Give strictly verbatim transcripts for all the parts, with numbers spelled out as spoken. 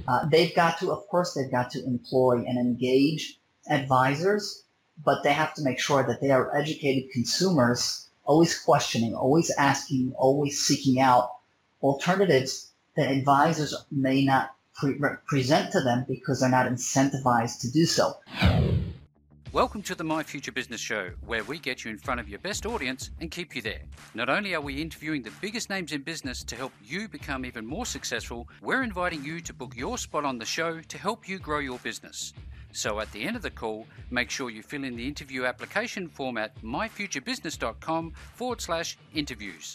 Uh, they've got to, of course, they've got to employ and engage advisors, but they have to make sure that they are educated consumers, always questioning, always asking, always seeking out alternatives that advisors may not pre- present to them because they're not incentivized to do so. Welcome to the My Future Business Show, where we get you in front of your best audience and keep you there. Not only are we interviewing the biggest names in business to help you become even more successful, we're inviting you to book your spot on the show to help you grow your business. So at the end of the call, make sure you fill in the interview application form at myfuturebusiness.com forward slash interviews.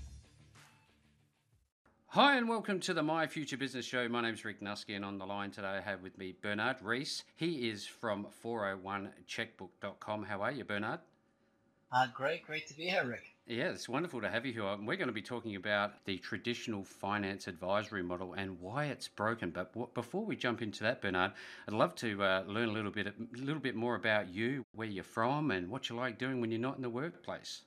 Hi and welcome to the My Future Business Show. My name's Rick Nusky, and on the line today I have with me Bernard Rees. He is from four oh one checkbook dot com. How are you, Bernard? Uh, great, great to be here, Rick. Yeah, it's wonderful to have you here. We're going to be talking about the traditional finance advisory model and why it's broken. But w- before we jump into that, Bernard, I'd love to uh, learn a little bit, a little bit more about you, where you're from, and what you like doing when you're not in the workplace.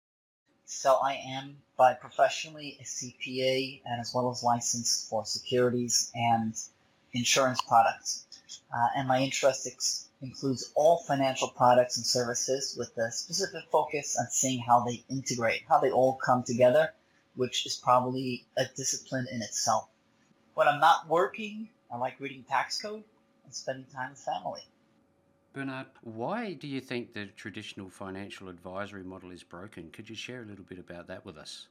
So I am by professionally a C P A and as well as licensed for securities and insurance products. Uh, and my interest ex- includes all financial products and services with a specific focus on seeing how they integrate, how they all come together, which is probably a discipline in itself. When I'm not working, I like reading tax code and spending time with family. Bernard, why do you think the traditional financial advisory model is broken? Could you share a little bit about that with us?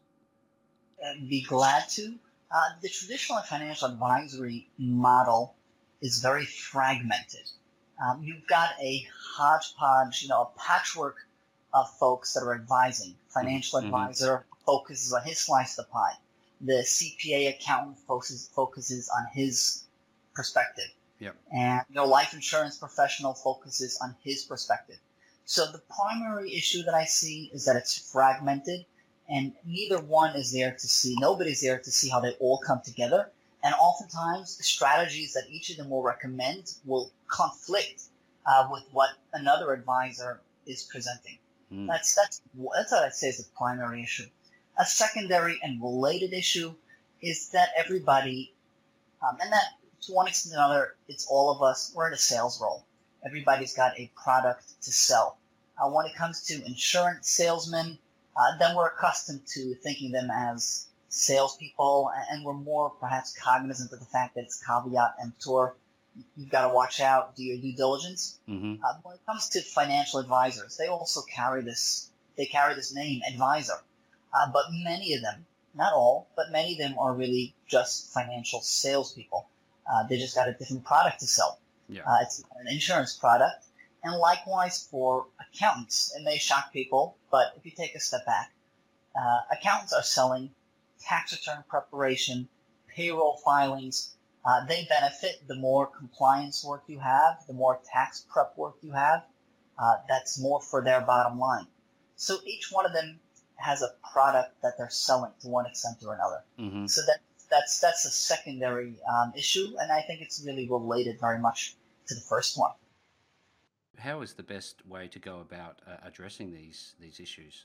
I'd be glad to. Uh, the traditional financial advisory model is very fragmented. Um, you've got a hodgepodge, you know, a patchwork of folks that are advising. Financial mm-hmm. advisor focuses on his slice of the pie. The C P A accountant focuses, focuses on his perspective. Yep. And you know, life insurance professional focuses on his perspective. So the primary issue that I see is that it's fragmented, and neither one is there to see. Nobody's there to see how they all come together. And oftentimes, the strategies that each of them will recommend will conflict uh, with what another advisor is presenting. Mm. That's that's that's what I'd say is the primary issue. A secondary and related issue is that everybody, um, and that to one extent or another, it's all of us. We're in a sales role. Everybody's got a product to sell. Uh, when it comes to insurance salesmen, uh, then we're accustomed to thinking them as salespeople, and we're more perhaps cognizant of the fact that it's caveat emptor. You've got to watch out, do your due diligence. Mm-hmm. Uh, when it comes to financial advisors, they also carry this. They carry this name, advisor. Uh, but many of them, not all, but many of them are really just financial salespeople. Uh, they just got a different product to sell. Yeah. Uh, it's an insurance product. And likewise for accountants. It may shock people, but if you take a step back, uh, accountants are selling tax return preparation, payroll filings. Uh, they benefit the more compliance work you have, the more tax prep work you have. Uh, that's more for their bottom line. So each one of them has a product that they're selling to one extent or another. Mm-hmm. So that That's that's a secondary um, issue, and I think it's really related very much to the first one. How is the best way to go about uh, addressing these these issues?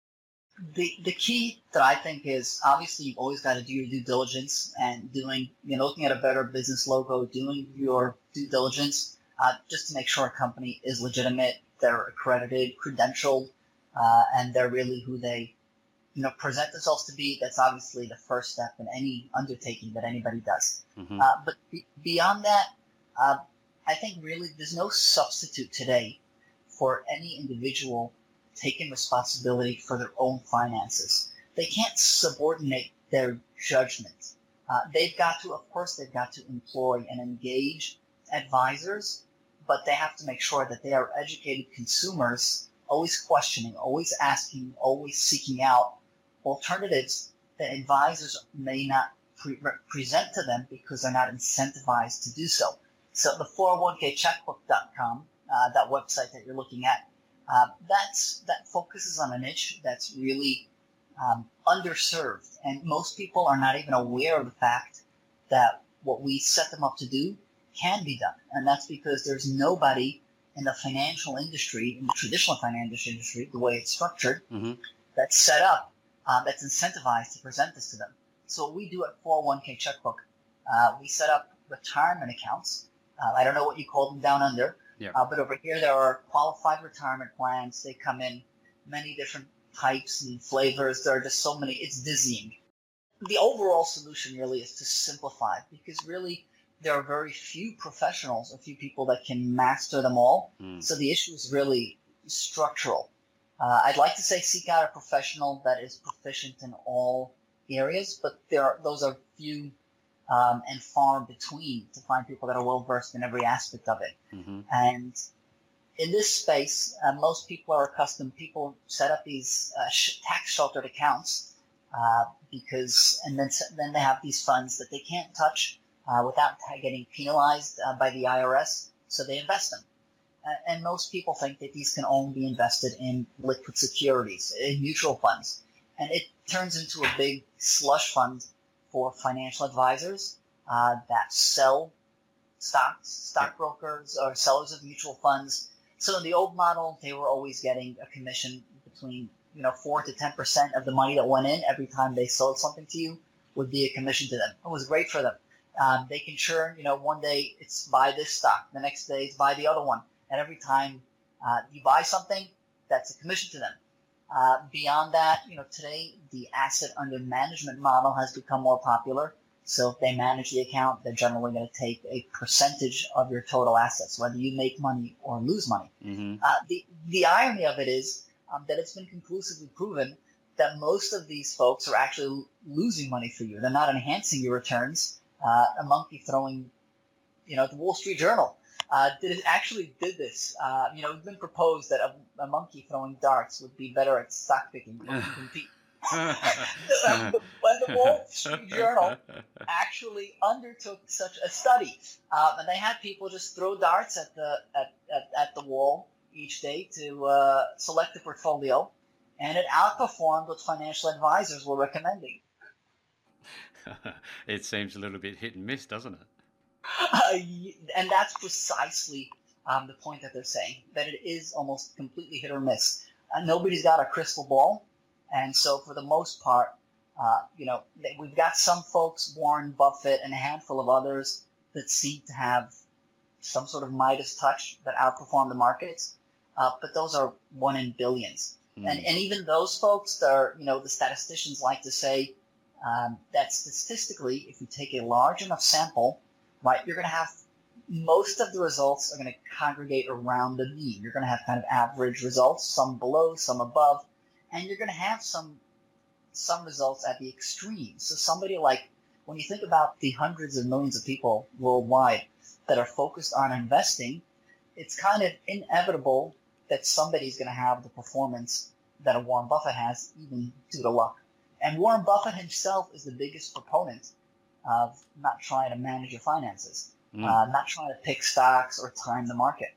The the key that I think is, obviously you've always got to do your due diligence and doing, you know, looking at a Better Business logo, doing your due diligence uh, just to make sure a company is legitimate, they're accredited, credentialed, uh, and they're really who they you know, present themselves to be. That's obviously the first step in any undertaking that anybody does. Mm-hmm. Uh, but be- beyond that, uh, I think really there's no substitute today for any individual taking responsibility for their own finances. They can't subordinate their judgment. Uh, they've got to, of course, they've got to employ and engage advisors, but they have to make sure that they are educated consumers, always questioning, always asking, always seeking out alternatives that advisors may not pre- present to them because they're not incentivized to do so. So the four oh one k checkbook dot com, uh, that website that you're looking at, uh, that's that focuses on a niche that's really um, underserved, and most people are not even aware of the fact that what we set them up to do can be done, and that's because there's nobody in the financial industry, in the traditional financial industry, the way it's structured, mm-hmm. that's set up, um, that's incentivized to present this to them. So what we do at four oh one k Checkbook, uh, we set up retirement accounts. Uh, I don't know what you call them down under, yeah. uh, but over here there are qualified retirement plans. They come in many different types and flavors. There are just so many. It's dizzying. The overall solution really is to simplify, because really there are very few professionals, a few people that can master them all. Mm. So the issue is really structural. Uh, I'd like to say seek out a professional that is proficient in all areas, but there are, those are few um, and far between to find people that are well versed in every aspect of it. Mm-hmm. And in this space, uh, most people are accustomed. People set up these uh, sh- tax sheltered accounts uh, because, and then then they have these funds that they can't touch uh, without getting penalized uh, by the I R S. So they invest them. And most people think that these can only be invested in liquid securities, in mutual funds. And it turns into a big slush fund for financial advisors uh, that sell stocks, stockbrokers, or sellers of mutual funds. So in the old model, they were always getting a commission between, you know, four to ten percent of the money that went in every time they sold something to you would be a commission to them. It was great for them. Um, they can churn, you know, one day it's buy this stock, the next day it's buy the other one. And every time uh, you buy something, that's a commission to them. Uh, beyond that, you know, today the asset under management model has become more popular. So if they manage the account, they're generally going to take a percentage of your total assets, whether you make money or lose money. Mm-hmm. Uh, the the irony of it is um, that it's been conclusively proven that most of these folks are actually losing money for you. They're not enhancing your returns. Uh, a monkey throwing, you know, the Wall Street Journal. Uh, did it actually did this? Uh, you know, it's been proposed that a, a monkey throwing darts would be better at stock picking or compete. When the Wall Street Journal actually undertook such a study, uh, and they had people just throw darts at the at, at, at the wall each day to uh, select a portfolio, and it outperformed what financial advisors were recommending. It seems a little bit hit and miss, doesn't it? Uh, and that's precisely um, the point that they're saying, that it is almost completely hit or miss. Uh, nobody's got a crystal ball, and so for the most part, uh, you know, we've got some folks, Warren Buffett and a handful of others, that seem to have some sort of Midas touch that outperform the markets, uh, but those are one in billions. Mm. And, and even those folks, are, you know, the statisticians like to say um, that statistically, if you take a large enough sample, right, you're going to have most of the results are going to congregate around the mean. You're going to have kind of average results, some below, some above, and you're going to have some some results at the extremes. So somebody like, when you think about the hundreds of millions of people worldwide that are focused on investing, it's kind of inevitable that somebody's going to have the performance that a Warren Buffett has, even due to luck. And Warren Buffett himself is the biggest proponent of not trying to manage your finances, mm. uh, not trying to pick stocks or time the market.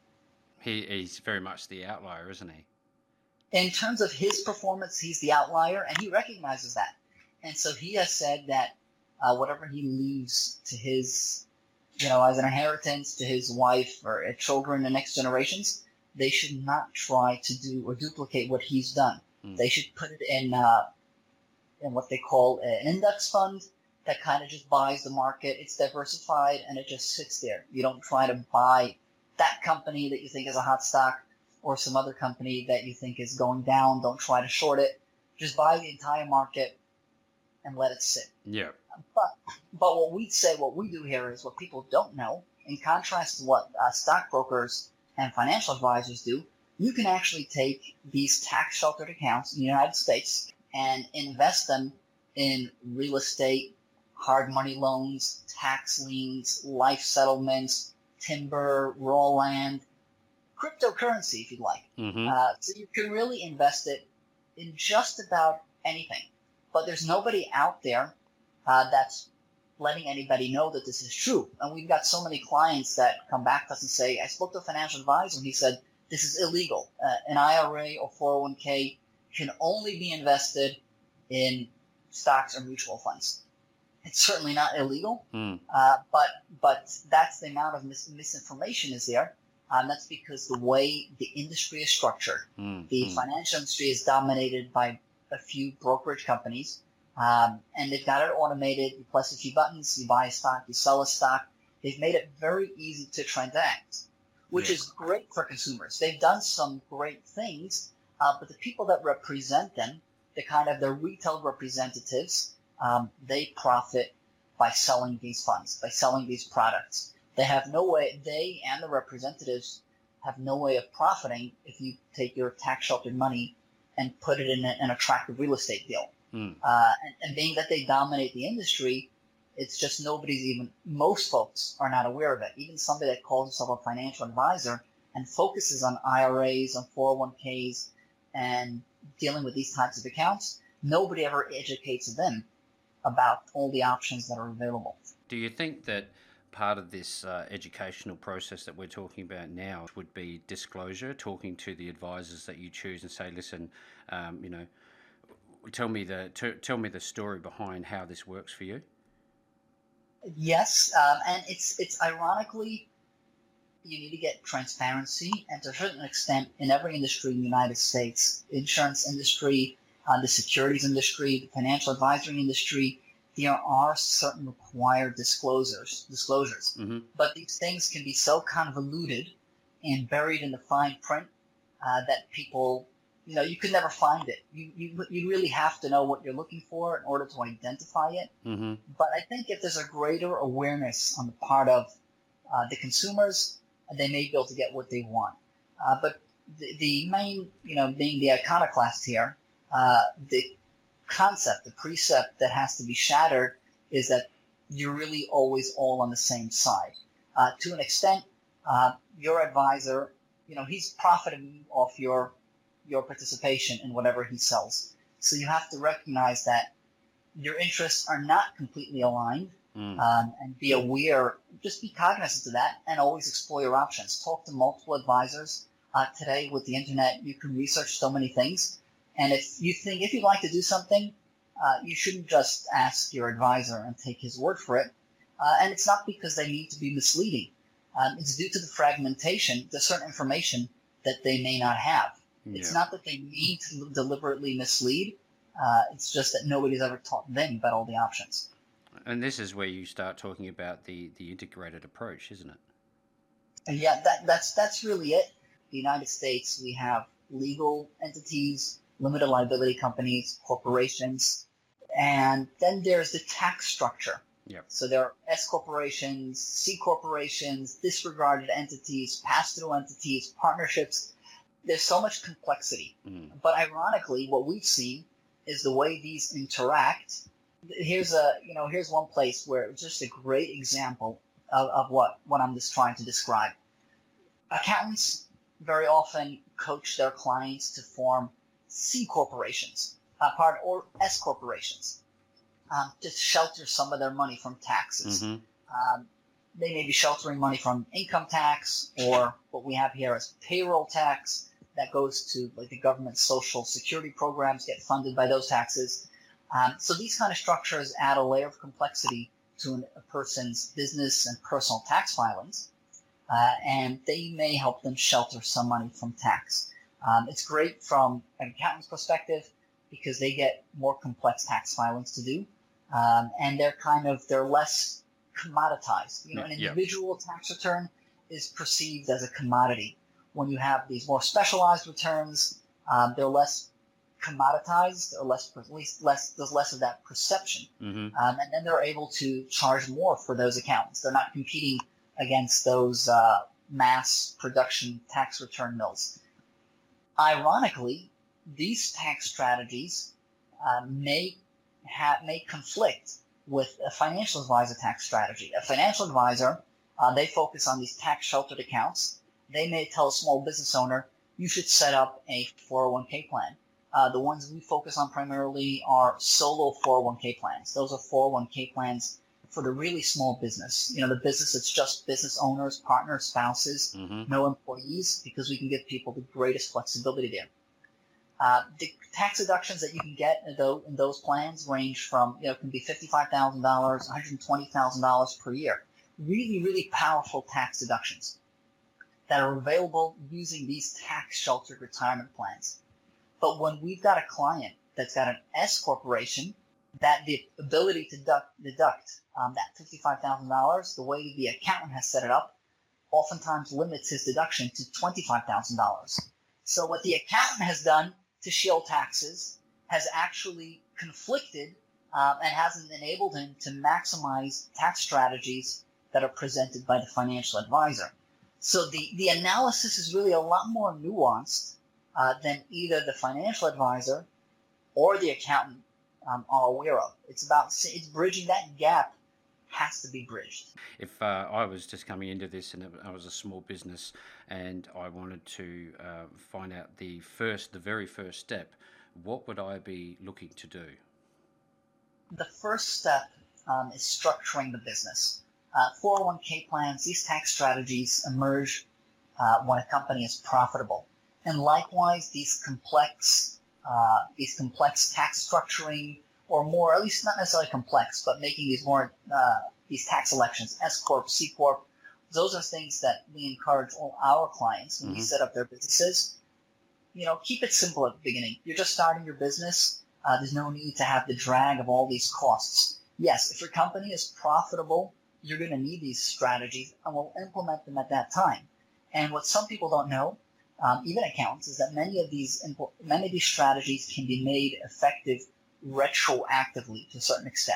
He, he's very much the outlier, isn't he? In terms of his performance, he's the outlier, and he recognizes that. And so he has said that uh, whatever he leaves to his, you know, as an inheritance to his wife or children, the next generations, they should not try to do or duplicate what he's done. Mm. They should put it in uh, in what they call an index fund that kind of just buys the market. It's diversified, and it just sits there. You don't try to buy that company that you think is a hot stock or some other company that you think is going down. Don't try to short it. Just buy the entire market and let it sit. Yeah. But but what we say, what we do here is what people don't know. In contrast to what uh, stockbrokers and financial advisors do, you can actually take these tax-sheltered accounts in the United States and invest them in real estate, hard money loans, tax liens, life settlements, timber, raw land, cryptocurrency, if you'd like. Mm-hmm. Uh, so you can really invest it in just about anything. But there's nobody out there uh, that's letting anybody know that this is true. And we've got so many clients that come back to us and say, I spoke to a financial advisor and he said, this is illegal. Uh, an I R A or four oh one k can only be invested in stocks or mutual funds. It's certainly not illegal, mm. uh, but but that's the amount of mis- misinformation is there. Um, that's because the way the industry is structured, mm. the mm. financial industry is dominated by a few brokerage companies, um, and they've got it automated. You press a few buttons, you buy a stock, you sell a stock. They've made it very easy to transact, which Yeah. is great for consumers. They've done some great things, uh, but the people that represent them, the kind of the retail representatives, um, they profit by selling these funds, by selling these products. They have no way, they and the representatives have no way of profiting if you take your tax sheltered money and put it in a, an attractive real estate deal. Mm. Uh, and, and being that they dominate the industry, it's just nobody's even, most folks are not aware of it. Even somebody that calls himself a financial advisor and focuses on I R As, on four oh one k's, and dealing with these types of accounts, nobody ever educates them about all the options that are available. Do you think that part of this uh, educational process that we're talking about now would be disclosure, talking to the advisors that you choose and say, listen, um, you know, tell me the t- tell me the story behind how this works for you? Yes, um, and it's it's ironically, you need to get transparency, and to a certain extent, in every industry in the United States, insurance industry, uh, the securities industry, the financial advisory industry, there are certain required disclosures. Disclosures, Mm-hmm. but these things can be so convoluted and buried in the fine print uh, that people, you know, you could never find it. You, you you really have to know what you're looking for in order to identify it. Mm-hmm. But I think if there's a greater awareness on the part of uh, the consumers, they may be able to get what they want. Uh, but the, the main, you know, being the iconoclast here, uh, the concept, the precept that has to be shattered is that you're really always all on the same side. Uh, to an extent, uh, your advisor, you know, he's profiting off your your participation in whatever he sells. So you have to recognize that your interests are not completely aligned, Mm. um, and be aware, just be cognizant of that, and always explore your options. Talk to multiple advisors. Uh, today, with the internet, you can research so many things. And if you think, if you'd like to do something, uh, you shouldn't just ask your advisor and take his word for it. Uh, and it's not because they need to be misleading. Um, it's due to the fragmentation, to certain information that they may not have. Yeah. It's not that they need to deliberately mislead. Uh, it's just that nobody's ever taught them about all the options. And this is where you start talking about the, the integrated approach, isn't it? And yeah, that, that's that's really it. The United States, we have legal entities, limited liability companies, corporations, and then there's the tax structure. Yep. So there are S corporations, C corporations, disregarded entities, pass-through entities, partnerships. There's so much complexity. Mm. But ironically, what we've seen is the way these interact. Here's a, you know, here's one place where it's just a great example of, of what, what I'm just trying to describe. Accountants very often coach their clients to form C corporations, uh, part or S corporations, um, to shelter some of their money from taxes. Mm-hmm. Um, they may be sheltering money from income tax, or what we have here as payroll tax that goes to, like, the government social security programs get funded by those taxes. Um, so these kind of structures add a layer of complexity to an, a person's business and personal tax filings, uh, and they may help them shelter some money from tax. Um, it's great from an accountant's perspective because they get more complex tax filings to do, um, and they're kind of they're less commoditized. You know, an Yeah. individual tax return is perceived as a commodity. When you have these more specialized returns, um, they're less commoditized, or less, at least less, there's less of that perception. Mm-hmm. Um, and then they're able to charge more for those accountants. They're not competing against those uh, mass production tax return mills. Ironically, these tax strategies uh, may ha- may conflict with a financial advisor tax strategy. A financial advisor, uh, they focus on these tax sheltered accounts. They may tell a small business owner, you should set up a four oh one k plan. Uh, the ones we focus on primarily are solo four oh one k plans. Those are four oh one k plans for the really small business. You know, the business that's just business owners, partners, spouses, Mm-hmm. no employees, because we can give people the greatest flexibility there. Uh, the tax deductions that you can get in those, in those plans range from, you know, can be fifty-five thousand dollars, one hundred twenty thousand dollars per year. Really, really powerful tax deductions that are available using these tax-sheltered retirement plans. But when we've got a client that's got an S corporation that the ability to deduct, deduct um, that fifty-five thousand dollars, the way the accountant has set it up, oftentimes limits his deduction to twenty-five thousand dollars. So what the accountant has done to shield taxes has actually conflicted um, and hasn't enabled him to maximize tax strategies that are presented by the financial advisor. So the, the analysis is really a lot more nuanced uh, than either the financial advisor or the accountant um, are aware of. It's about it's bridging that gap has to be bridged. If uh, I was just coming into this and I was a small business and I wanted to uh, find out the first, the very first step, what would I be looking to do? The first step um, is structuring the business. Uh, four oh one k plans, these tax strategies emerge uh, when a company is profitable. And likewise, these complex, uh, these complex tax structuring, or more, at least not necessarily complex, but making these more, uh, these tax elections, S Corp, C Corp, those are things that we encourage all our clients when mm-hmm. we set up their businesses. You know, keep it simple at the beginning. You're just starting your business. Uh, there's no need to have the drag of all these costs. Yes, if your company is profitable, you're going to need these strategies, and we'll implement them at that time. And what some people don't know, um, even accountants, is that many of these many of these strategies can be made effective retroactively to a certain extent.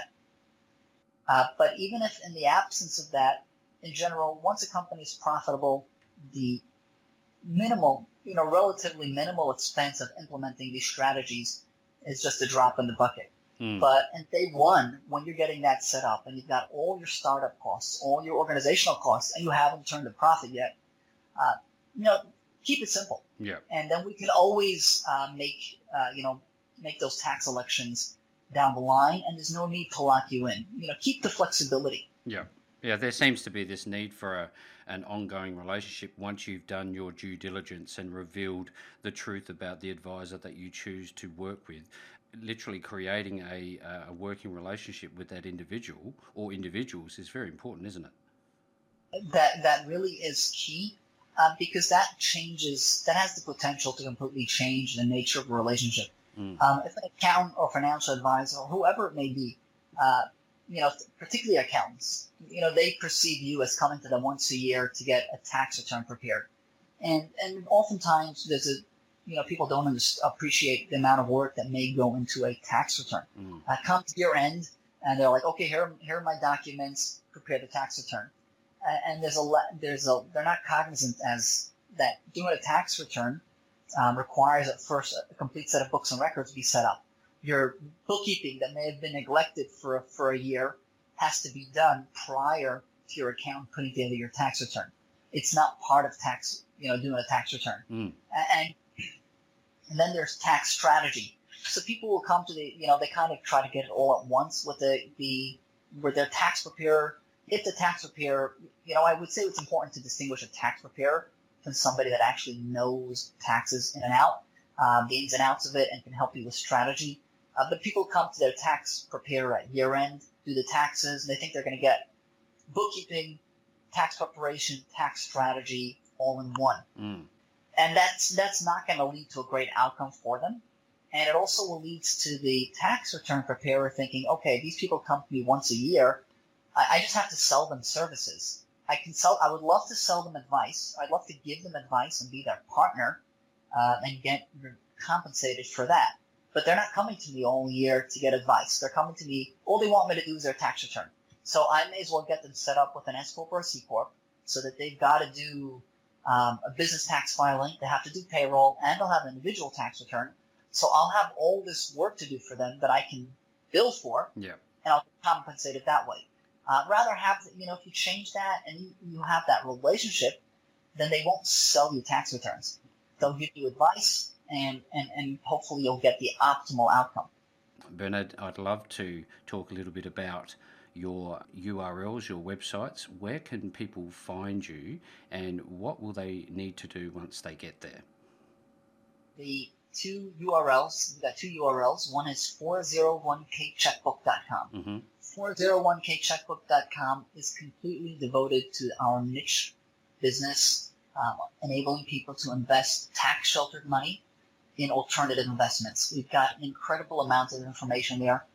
Uh, but even if in the absence of that, in general, once a company is profitable, the minimal, you know, relatively minimal expense of implementing these strategies is just a drop in the bucket. Mm. But in day one, when you're getting that set up and you've got all your startup costs, all your organizational costs, and you haven't turned a profit yet, uh, you know, keep it simple. Yeah. And then we can always uh, make, uh, you know, make those tax elections down the line, and there's no need to lock you in. You know, keep the flexibility. Yeah. Yeah, there seems to be this need for a, an ongoing relationship once you've done your due diligence and revealed the truth about the advisor that you choose to work with. Literally creating a, a working relationship with that individual or individuals is very important, isn't it? That that really is key uh, because that changes, that has the potential to completely change the nature of a relationship. Mm. Um, if an accountant or financial advisor, or whoever it may be, uh, you know, particularly accountants, you know, they perceive you as coming to them once a year to get a tax return prepared. And and oftentimes there's a, you know, people don't under- appreciate the amount of work that may go into a tax return. Mm. Uh, come to year end and they're like, okay, here, here are my documents, prepare the tax return. Uh, and there's a, there's a, they're not cognizant as that doing a tax return um, requires at first a complete set of books and records be set up. Your bookkeeping that may have been neglected for, for a year has to be done prior to your account putting together your tax return. It's not part of tax, you know, doing a tax return. Mm. And, and then there's tax strategy. So people will come to the, you know, they kind of try to get it all at once with the, the with their tax preparer. If the tax preparer, you know, I would say it's important to distinguish a tax preparer from somebody that actually knows taxes in and out, um, the ins and outs of it, and can help you with strategy. Uh, but people come to their tax preparer at year end, do the taxes, and they think they're going to get bookkeeping, tax preparation, tax strategy all in one. Mm. And that's that's not going to lead to a great outcome for them. And it also will lead to the tax return preparer thinking, okay, these people come to me once a year. I, I just have to sell them services. I can sell. I would love to sell them advice. I'd love to give them advice and be their partner uh, and get compensated for that. But they're not coming to me all year to get advice. They're coming to me, all they want me to do is their tax return. So I may as well get them set up with an S Corp or a C Corp so that they've got to do um, a business tax filing, they have to do payroll, and they'll have an individual tax return. So I'll have all this work to do for them that I can bill for, yeah. and I'll get compensated that way. Uh, rather have, you know, if you change that and you, you have that relationship, then they won't sell you tax returns. They'll give you advice, and, and, and hopefully you'll get the optimal outcome. Bernard, I'd love to talk a little bit about your U R Ls, your websites. Where can people find you, and what will they need to do once they get there? The two U R Ls, we've got two U R Ls. One is four oh one k checkbook dot com. Mm-hmm. four oh one k checkbook dot com is completely devoted to our niche business, um, enabling people to invest tax-sheltered money in alternative investments. We've got an incredible amount of information there,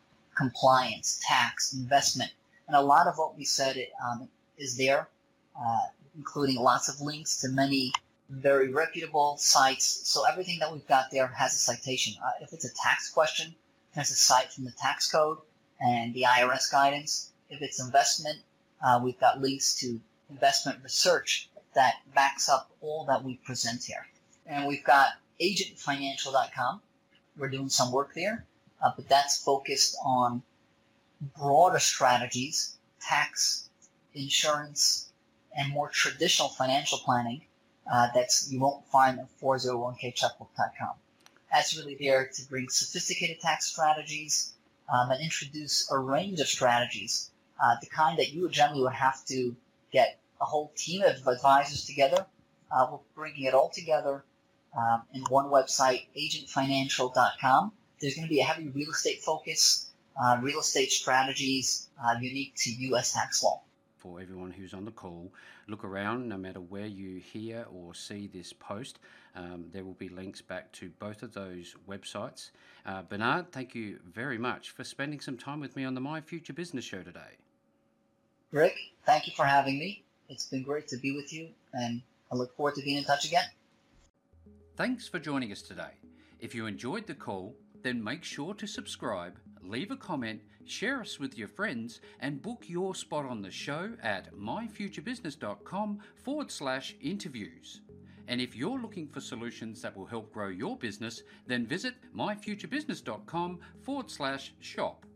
compliance, tax, investment. And a lot of what we said um, is there, uh, including lots of links to many very reputable sites. So everything that we've got there has a citation. Uh, if it's a tax question, there's a site from the tax code and the I R S guidance. If it's investment, uh, we've got links to investment research that backs up all that we present here. And we've got agent financial dot com. We're doing some work there, uh, but that's focused on broader strategies, tax, insurance, and more traditional financial planning uh, that's you won't find at four oh one k checkbook dot com. That's really there to bring sophisticated tax strategies um, and introduce a range of strategies, uh, the kind that you generally would have to get a whole team of advisors together. Uh, we're bringing it all together um, in one website, agent financial dot com. There's going to be a heavy real estate focus, uh, real estate strategies uh, unique to U S tax law. For everyone who's on the call, look around. No matter where you hear or see this post, um, there will be links back to both of those websites. Uh, Bernard, thank you very much for spending some time with me on the My Future Business Show today. Rick, thank you for having me. It's been great to be with you, and I look forward to being in touch again. Thanks for joining us today. If you enjoyed the call, then make sure to subscribe, leave a comment, share us with your friends, and book your spot on the show at myfuturebusiness.com forward slash interviews. And if you're looking for solutions that will help grow your business, then visit myfuturebusiness.com forward slash shop.